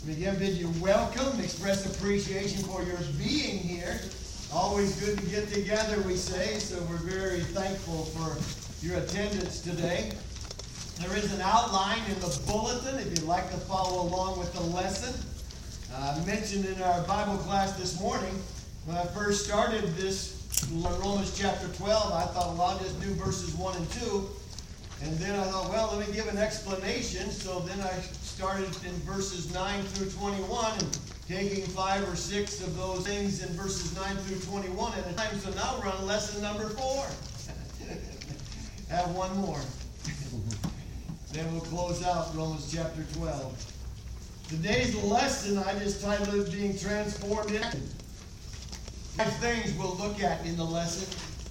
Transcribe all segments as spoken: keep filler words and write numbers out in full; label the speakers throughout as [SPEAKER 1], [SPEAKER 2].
[SPEAKER 1] Again, bid you welcome, express appreciation for your being here. Always good to get together, we say, so we're very thankful for your attendance today. There is an outline in the bulletin if you'd like to follow along with the lesson. Uh, I mentioned in our Bible class this morning, when I first started this Romans chapter twelve, I thought, well, I'll just do verses one and two. And then I thought, well, let me give an explanation. So then I started in verses nine through twenty-one and taking five or six of those things in verses nine through twenty-one at a time. So now we're on lesson number four. Have one more. Then we'll close out Romans chapter twelve. Today's lesson, I just titled it Being Transformed in Action. Five things we'll look at in the lesson.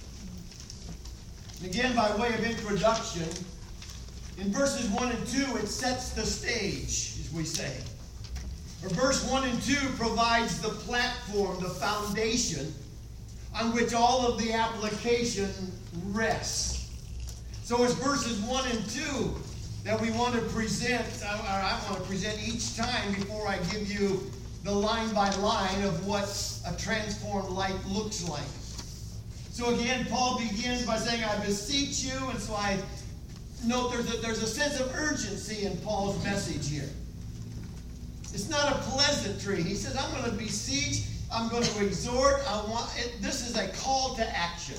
[SPEAKER 1] Again, by way of introduction, in verses one and two, it sets the stage, as we say. Or verse one and two provides the platform, the foundation, on which all of the application rests. So it's verses one and two that we want to present, or I want to present each time before I give you the line by line of what a transformed life looks like. So again, Paul begins by saying, I beseech you, and so I note there's a, there's a sense of urgency in Paul's message here. It's not a pleasantry. He says, I'm going to beseech, I'm going to exhort, I want it, this is a call to action.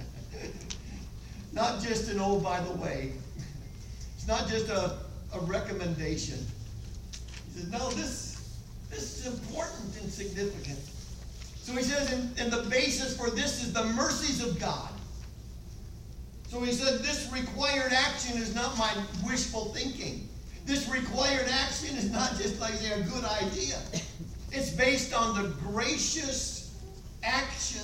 [SPEAKER 1] Not just an oh, by the way. It's not just a, a recommendation. He says, no, this, this is important and significant. So he says, and, and the basis for this is the mercies of God. So he said, this required action is not my wishful thinking. This required action is not just like a good idea. It's based on the gracious action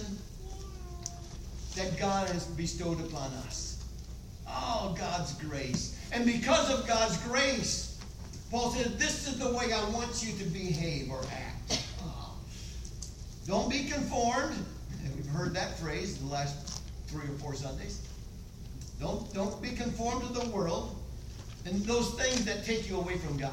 [SPEAKER 1] that God has bestowed upon us. Oh, God's grace. And because of God's grace, Paul says, this is the way I want you to behave or act. Don't be conformed. We've heard that phrase in the last three or four Sundays. Don't, don't be conformed to the world and those things that take you away from God.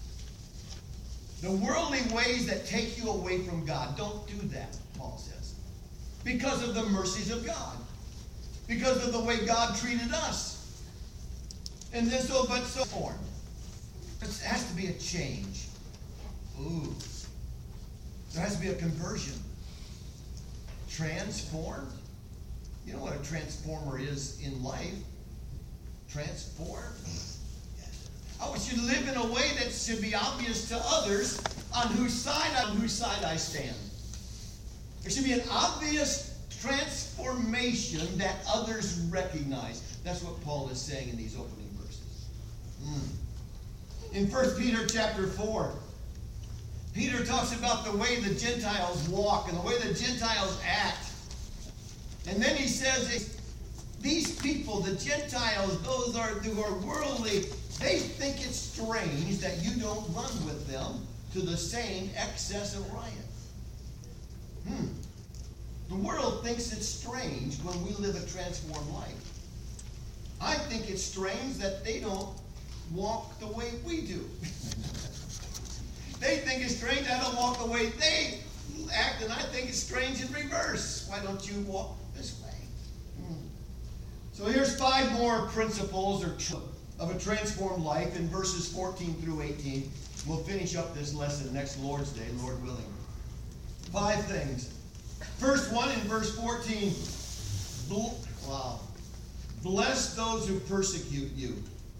[SPEAKER 1] The worldly ways that take you away from God. Don't do that, Paul says. Because of the mercies of God. Because of the way God treated us. And then so, but so forth. There has to be a change. Ooh. There has to be a conversion. Transformed. You know what a transformer is in life? Transformed. I want you to live in a way that should be obvious to others on whose side on whose side I stand. There should be an obvious transformation that others recognize. That's what Paul is saying in these opening verses. Mm. In First Peter chapter four, Peter talks about the way the Gentiles walk and the way the Gentiles act. And then he says, these people, the Gentiles, those are, who are worldly, they think it's strange that you don't run with them to the same excess of riot. Hmm. The world thinks it's strange when we live a transformed life. I think it's strange that they don't walk the way we do. They think it's strange I don't walk the way they act, and I think it's strange in reverse. Why don't you walk this way? Hmm. So here's five more principles or tr- of a transformed life in verses fourteen through eighteen. We'll finish up this lesson next Lord's Day, Lord willing. Five things. First one in verse fourteen. Bl- wow. Bless those who persecute you.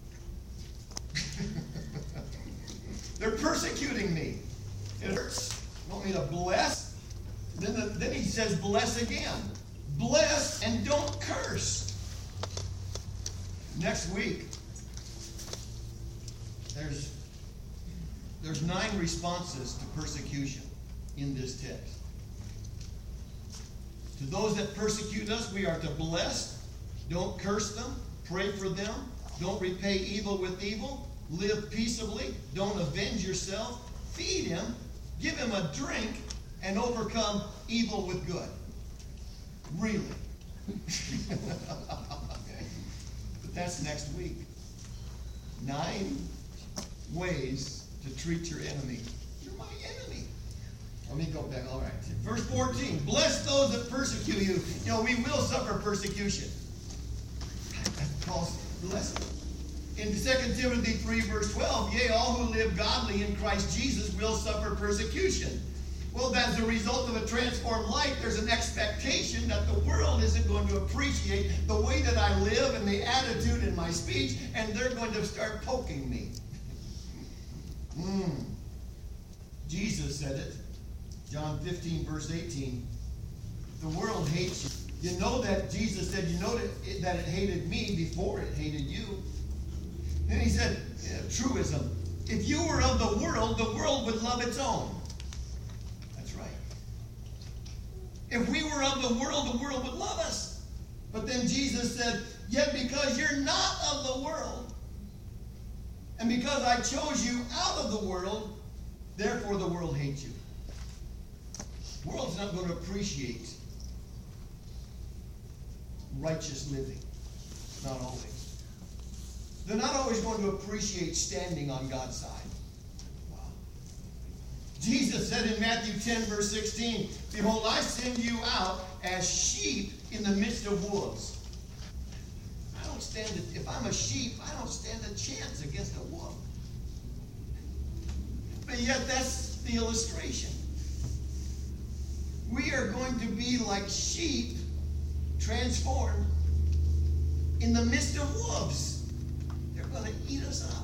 [SPEAKER 1] They're persecuting me. It hurts. You want me to bless? Then, the, then he says bless again. Bless and don't curse. Next week, there's, there's nine responses to persecution in this text. To those that persecute us, we are to bless. Don't curse them. Pray for them. Don't repay evil with evil. Live peaceably. Don't avenge yourself. Feed him. Give him a drink. And overcome evil with good. Really? But that's next week. Nine ways to treat your enemy. back. All right. Verse fourteen. Bless those that persecute you. You know, we will suffer persecution. Paul's blessing. In Second Timothy three, verse twelve, yea, all who live godly in Christ Jesus will suffer persecution. Well, as a result of a transformed life, there's an expectation that the world isn't going to appreciate the way that I live and the attitude in my speech, and they're going to start poking me. Mm. Jesus said it. John fifteen, verse eighteen. The world hates you. You know that Jesus said, you know that it, that it hated me before it hated you. Then he said, yeah, truism. If you were of the world, the world would love its own. That's right. If we were of the world, the world would love us. But then Jesus said, yet because you're not of the world, and because I chose you out of the world, therefore the world hates you. The world's not going to appreciate righteous living. Not always. They're not always going to appreciate standing on God's side. Wow. Jesus said in Matthew ten, verse sixteen, behold, I send you out as sheep in the midst of wolves. I don't stand, a, if I'm a sheep, I don't stand a chance against a wolf. But yet that's the illustration. We are going to be like sheep transformed in the midst of wolves. They're going to eat us up.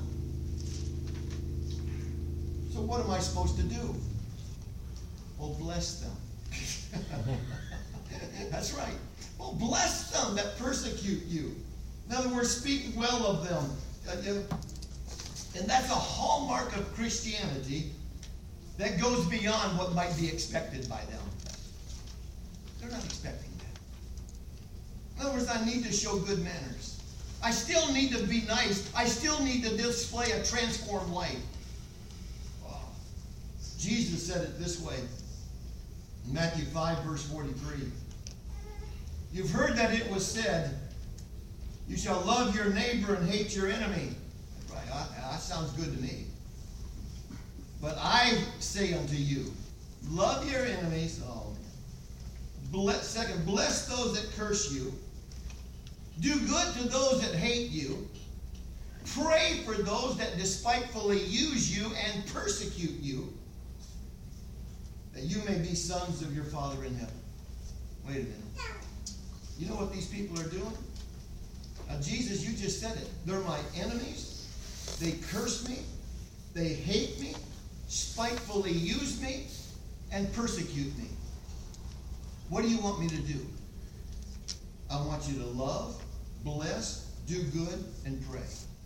[SPEAKER 1] So what am I supposed to do? Well, bless them. That's right. Well, bless them that persecute you. In other words, speak well of them. And that's a hallmark of Christianity that goes beyond what might be expected by them. They're not expecting that. In other words, I need to show good manners. I still need to be nice. I still need to display a transformed life. Wow. Jesus said it this way in Matthew five, verse forty-three. You've heard that it was said, you shall love your neighbor and hate your enemy. Right, that sounds good to me. But I say unto you, love your enemies. Oh, man. Bless, second, bless those that curse you. Do good to those that hate you. Pray for those that despitefully use you and persecute you, that you may be sons of your Father in heaven. Wait a minute. You know what these people are doing? Now, Jesus, you just said it. They're my enemies. They curse me. They hate me, spitefully use me, and persecute me. What do you want me to do? I want you to love, bless, do good, and pray.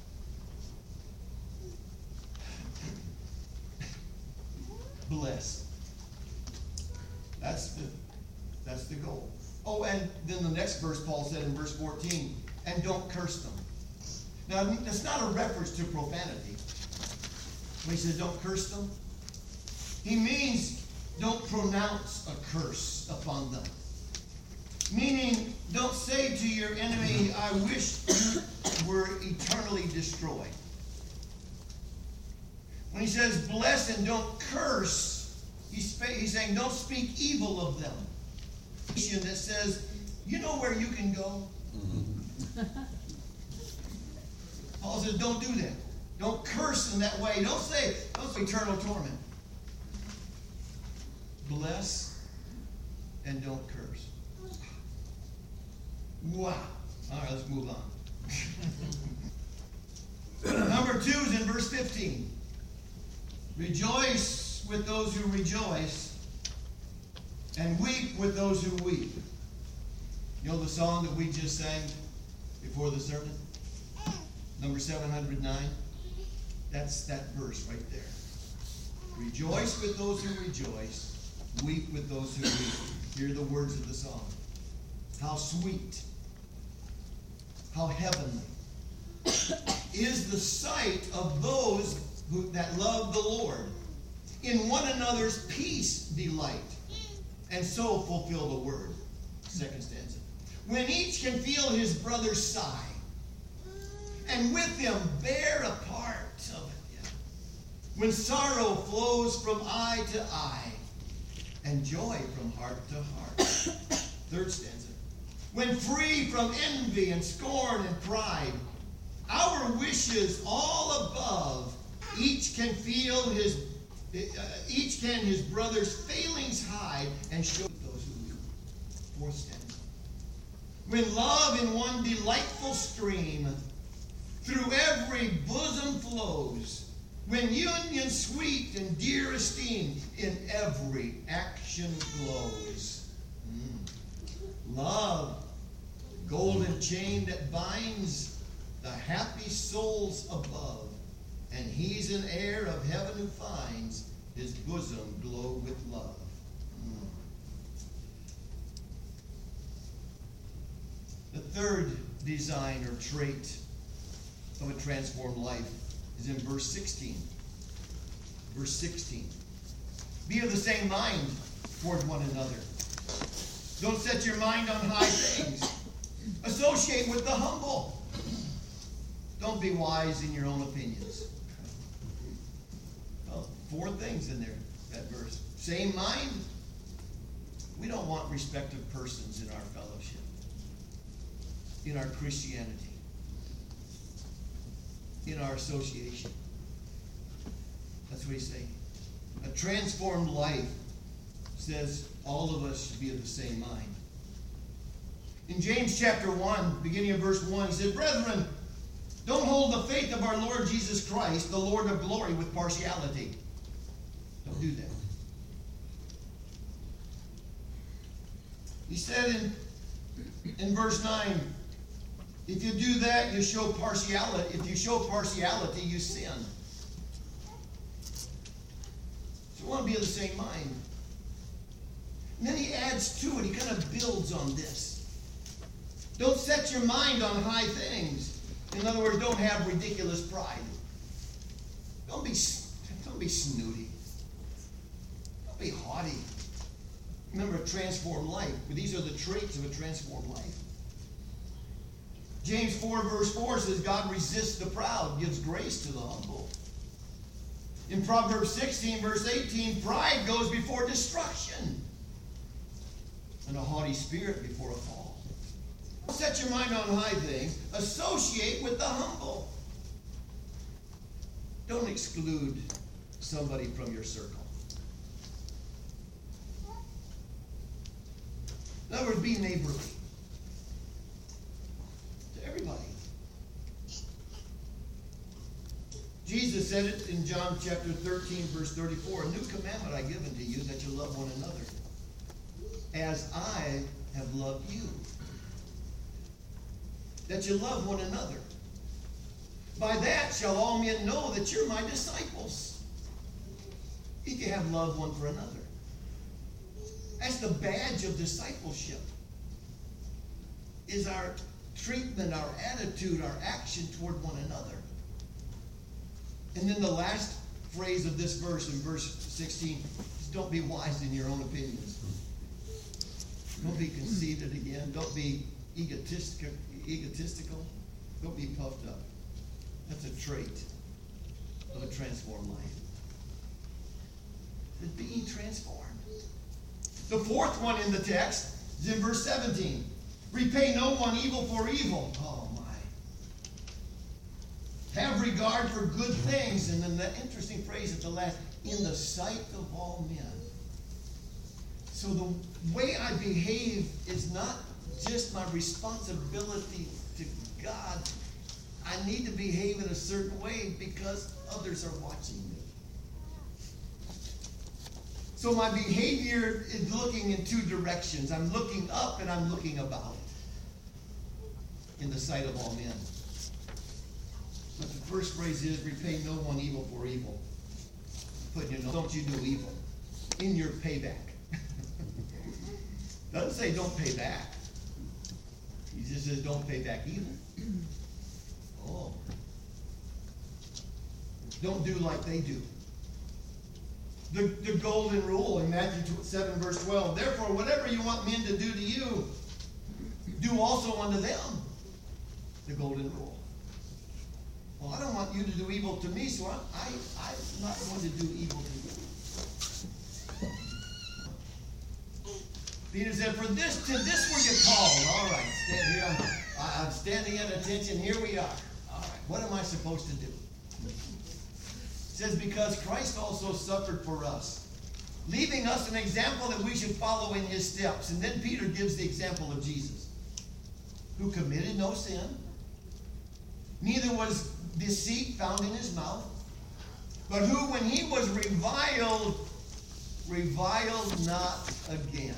[SPEAKER 1] Bless. That's the, that's the goal. Oh, and then the next verse, Paul said in verse fourteen, and don't curse them. Now, that's not a reference to profanity. When he says don't curse them, he means don't pronounce a curse upon them. Meaning, don't say to your enemy, I wish you were eternally destroyed. When he says bless and don't curse, he's, he's saying don't speak evil of them. That says, you know where you can go? Paul says, don't do that. Don't curse in that way. Don't say, don't say eternal torment. Bless and don't curse. Wow. All right, let's move on. Number two is in verse fifteen. Rejoice with those who rejoice, and weep with those who weep. You know the song that we just sang before the sermon? Number seven hundred nine? That's that verse right there. Rejoice with those who rejoice, weep with those who weep. Hear the words of the song. How sweet, how heavenly is the sight of those who, that love the Lord. In one another's peace delight, and so fulfill the word. Second stanza. When each can feel his brother's sigh, and with him bear a part of it. Yeah. When sorrow flows from eye to eye, and joy from heart to heart. Third stanza. When free from envy and scorn and pride, our wishes all above, each can feel his, uh, each can his brother's failings hide and show those who weep. Fourth stanza. When love in one delightful stream through every bosom flows, when union sweet and dear esteem in every action glows. Mm. Love, golden chain that binds the happy souls above, and he's an heir of heaven who finds his bosom glow with love. Mm. The third design or trait of a transformed life is in verse sixteen. Verse sixteen. Be of the same mind toward one another. Don't set your mind on high things. Associate with the humble. Don't be wise in your own opinions. Well, four things in there, that verse. Same mind. We don't want respective persons in our fellowship, in our Christianity, in our association. That's what he's saying. A transformed life says all of us should be of the same mind. In James chapter one, beginning of verse one, he said, Brethren, don't hold the faith of our Lord Jesus Christ, the Lord of glory, with partiality. Don't do that. He said in, in verse nine, if you do that, you show partiality. If you show partiality, you sin. So we want to be of the same mind. And then he adds to it. He kind of builds on this. Don't set your mind on high things. In other words, don't have ridiculous pride. Don't be, don't be snooty. Don't be haughty. Remember, a transformed life. These are the traits of a transformed life. James four verse four says, God resists the proud, gives grace to the humble. In Proverbs sixteen verse eighteen, pride goes before destruction, and a haughty spirit before a fall. Don't set your mind on high things. Associate with the humble. Don't exclude somebody from your circle. In other words, be neighborly to everybody. Jesus said it in John chapter thirteen, verse thirty-four. A new commandment I give unto you, that you love one another, as I have loved you. That you love one another. By that shall all men know that you're my disciples, if you have love one for another. That's the badge of discipleship, is our treatment, our attitude, our action toward one another. And then the last phrase of this verse, in verse sixteen, is don't be wise in your own opinions. Don't be conceited again. Don't be egotistic, egotistical. Don't be puffed up. That's a trait of a transformed life. It's being transformed. The fourth one in the text is in verse seventeen. Repay no one evil for evil. Oh my. Have regard for good things. And then that interesting phrase at the last, in the sight of all men. So the way I behave is not just my responsibility to God. I need to behave in a certain way because others are watching me. So my behavior is looking in two directions. I'm looking up and I'm looking about in the sight of all men. But the first phrase is, repay no one evil for evil. Put in your notes, don't you do evil in your payback. Doesn't say don't pay back. He just says don't pay back evil. Oh. Don't do like they do. The, the golden rule in Matthew seven verse twelve. Therefore, whatever you want men to do to you, do also unto them. The golden rule. Well, I don't want you to do evil to me, so I, I, I'm not going to do evil to you. Peter said, for this, to this were you called. All right, stand here. I'm, I'm standing at attention. Here we are. All right, what am I supposed to do? It says, because Christ also suffered for us, leaving us an example that we should follow in his steps. And then Peter gives the example of Jesus, who committed no sin, neither was deceit found in his mouth, but who, when he was reviled, reviled not again.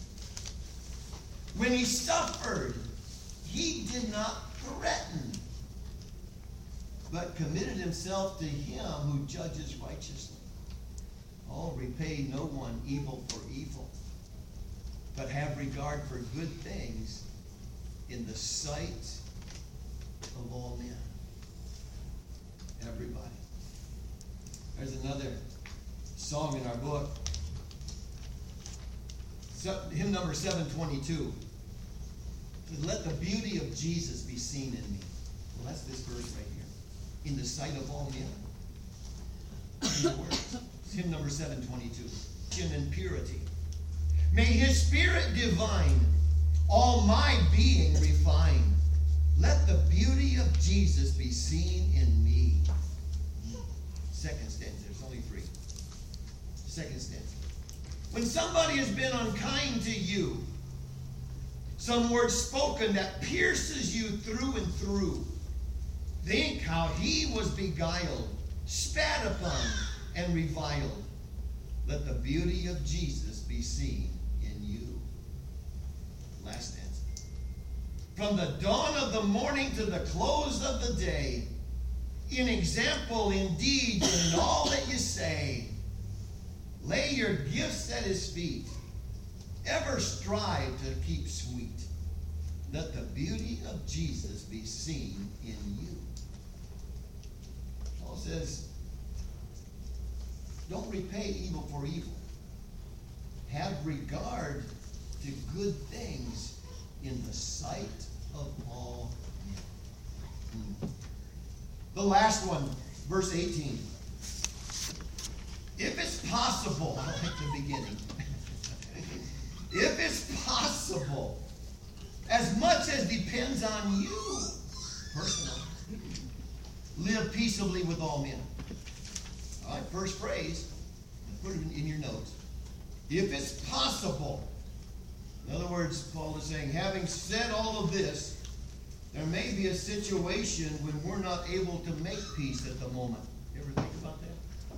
[SPEAKER 1] When he suffered, he did not threaten, but committed himself to him who judges righteously. Oh, repay no one evil for evil, but have regard for good things in the sight of all men. Everybody. There's another song in our book. So, hymn number seven twenty-two. Let the beauty of Jesus be seen in me. Well, that's this verse right here. In the sight of all men. In the words. It's hymn number seven twenty-two. Sin and purity. May his spirit divine all my being refine. Let the beauty of Jesus be seen in me. Second stanza. There's only three. Second stanza. When somebody has been unkind to you, some word spoken that pierces you through and through, think how he was beguiled, spat upon, and reviled. Let the beauty of Jesus be seen in you. Last stanza. From the dawn of the morning to the close of the day, in example, in deed, and in all that you say, lay your gifts at his feet. Ever strive to keep sweet. Let the beauty of Jesus be seen in you. Paul says, don't repay evil for evil. Have regard to good things in the sight of all men. The last one, verse eighteen. If it's possible, I like the beginning. If it's possible, as much as depends on you, personally, live peaceably with all men. All right, first phrase, put it in your notes. If it's possible. In other words, Paul is saying, having said all of this, there may be a situation when we're not able to make peace at the moment. You ever think about that?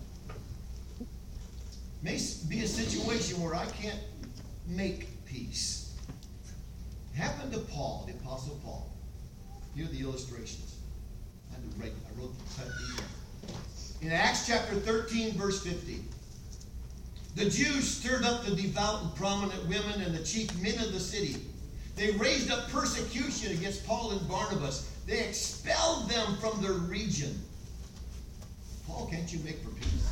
[SPEAKER 1] May be a situation where I can't make peace. It happened to Paul, the Apostle Paul. Here are the illustrations. I had to write, I wrote cut these in. In Acts chapter thirteen, verse fifty. The Jews stirred up the devout and prominent women and the chief men of the city. They raised up persecution against Paul and Barnabas. They expelled them from their region. Paul, can't you make for peace?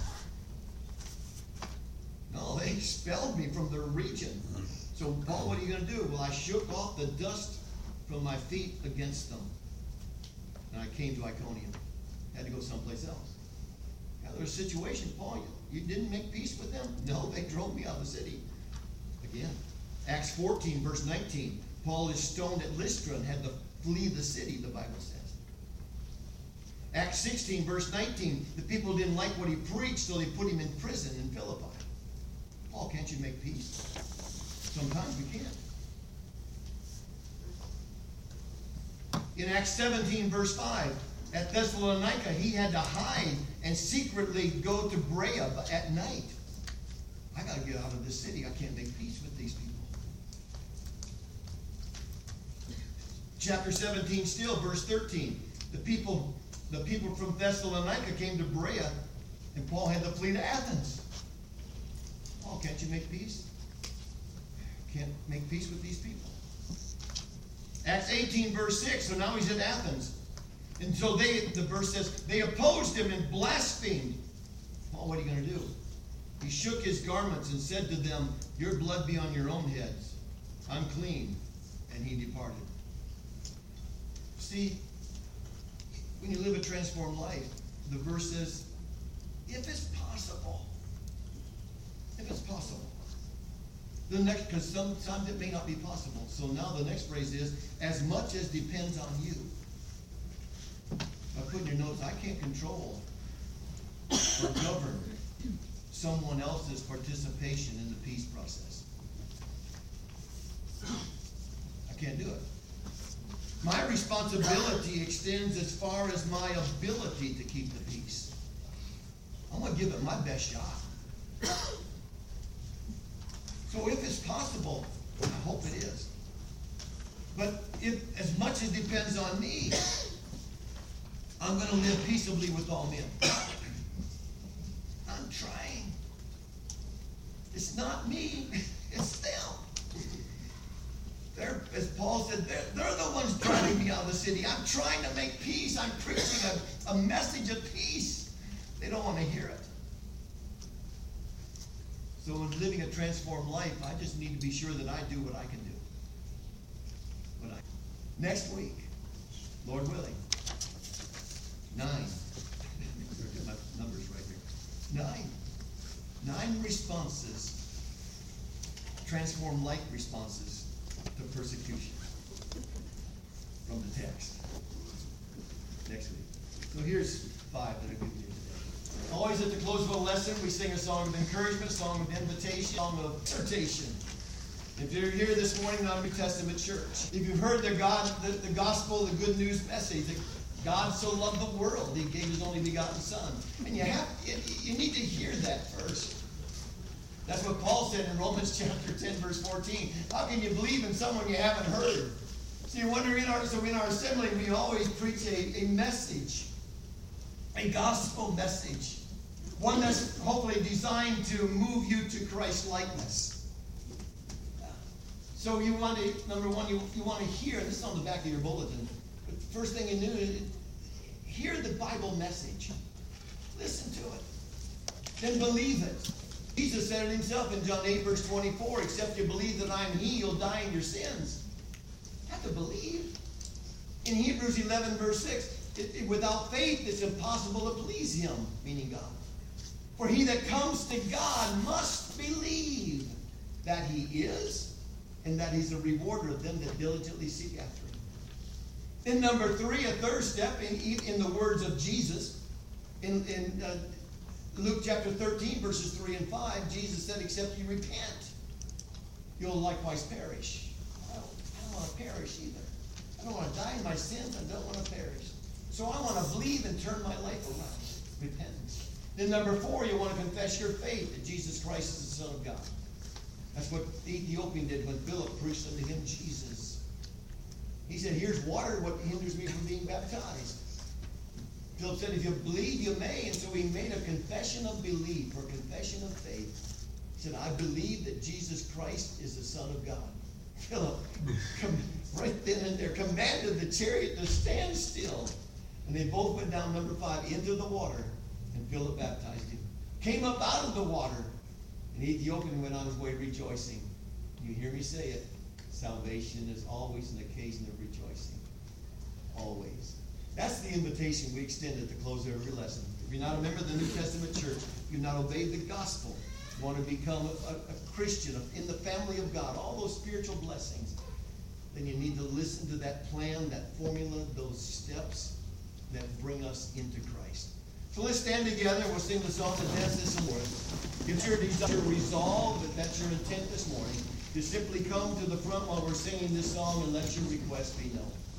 [SPEAKER 1] No, they expelled me from their region. So, Paul, what are you going to do? Well, I shook off the dust from my feet against them. And I came to Iconium. Had to go someplace else. Now, there's a situation, Paul, you, you didn't make peace with them? No, they drove me out of the city. Again, Acts fourteen, verse nineteen. Paul is stoned at Lystra and had to flee the city, the Bible says. Acts sixteen, verse nineteen. The people didn't like what he preached, so they put him in prison in Philippi. Paul, can't you make peace? Sometimes we can't. In Acts seventeen, verse five, at Thessalonica, he had to hide and secretly go to Berea at night. I got to get out of this city. I can't make peace with these people. Chapter seventeen still, verse thirteen. The people, the people from Thessalonica came to Berea, and Paul had to flee to Athens. Paul, can't you make peace? Can't make peace with these people. Acts eighteen, verse six. So now he's in Athens. And so they, the verse says, they opposed him and blasphemed. Paul, what are you going to do? He shook his garments and said to them, your blood be on your own heads. I'm clean. And he departed. See, when you live a transformed life, the verse says, if it's possible, if it's possible, The next, because sometimes it may not be possible. So now the next phrase is, as much as depends on you. I put in your notes, I can't control or govern someone else's participation in the peace process. I can't do it. My responsibility extends as far as my ability to keep the peace. I'm going to give it my best shot. So if it's possible, I hope it is. But if as much as depends on me, I'm going to live peaceably with all men. I'm trying. It's not me, it's them. They're, as Paul said, they're, they're the ones driving me out of the city. I'm trying to make peace. I'm preaching a, a message of peace. They don't want to hear it. So in living a transformed life, I just need to be sure that I do what I can do. What I, next week, Lord willing, nine. Get my numbers right here. Nine. Nine responses, transformed life responses to persecution from the text. Next week. So here's five that are good news. Always at the close of a lesson, we sing a song of encouragement, a song of invitation, a song of exhortation. If you're here this morning on New Testament church, if you've heard the God, the, the gospel, the good news message, that God so loved the world, He gave His only begotten Son, and you have, you, you need to hear that first. That's what Paul said in Romans chapter ten, verse fourteen. How can you believe in someone you haven't heard? See, when we're in our, so in our assembly, we always preach a, a message. A gospel message. One that's hopefully designed to move you to Christ likeness. So you want to, number one, you, you want to hear, this is on the back of your bulletin, but the first thing you do, hear the Bible message. Listen to it. Then believe it. Jesus said it himself in John eight, verse twenty-four, except you believe that I am He, you'll die in your sins. You have to believe. In Hebrews eleven, verse six, It, it, without faith, it's impossible to please Him, meaning God. For he that comes to God must believe that He is, and that He's a rewarder of them that diligently seek after Him. Then number three, a third step in, in the words of Jesus, in, in uh, Luke chapter thirteen, verses three and five, Jesus said, except you repent, you'll likewise perish. I don't, I don't want to perish either. I don't want to die in my sins. I don't want to perish. So I want to believe and turn my life around. Repentance. Then number four, you want to confess your faith that Jesus Christ is the Son of God. That's what the Ethiopian did when Philip preached unto him Jesus. He said, here's water, what hinders me from being baptized? Philip said, if you believe, you may. And so he made a confession of belief, or confession of faith. He said, I believe that Jesus Christ is the Son of God. Philip, right then and there, commanded the chariot to stand still. And they both went down, number five, into the water, and Philip baptized him. Came up out of the water, and the Ethiopian went on his way rejoicing. You hear me say it. Salvation is always an occasion of rejoicing. Always. That's the invitation we extend at the close of every lesson. If you're not a member of the New Testament church, you've not obeyed the gospel, you want to become a, a, a Christian in the family of God, all those spiritual blessings, then you need to listen to that plan, that formula, those steps that bring us into Christ. So let's stand together and we'll sing the song and dance this morning. Get your desire, your resolve, that that's your intent this morning, to simply come to the front while we're singing this song and let your request be known.